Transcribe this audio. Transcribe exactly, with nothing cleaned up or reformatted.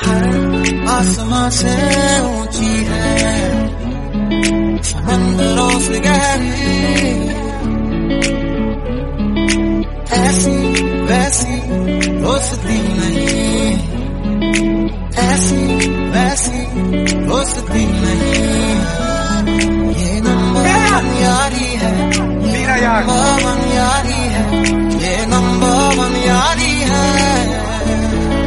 आसमां से ऊंची है, समंदरों से गहरी, ऐसी वैसी दोस्ती नहीं, ऐसी वैसी दोस्ती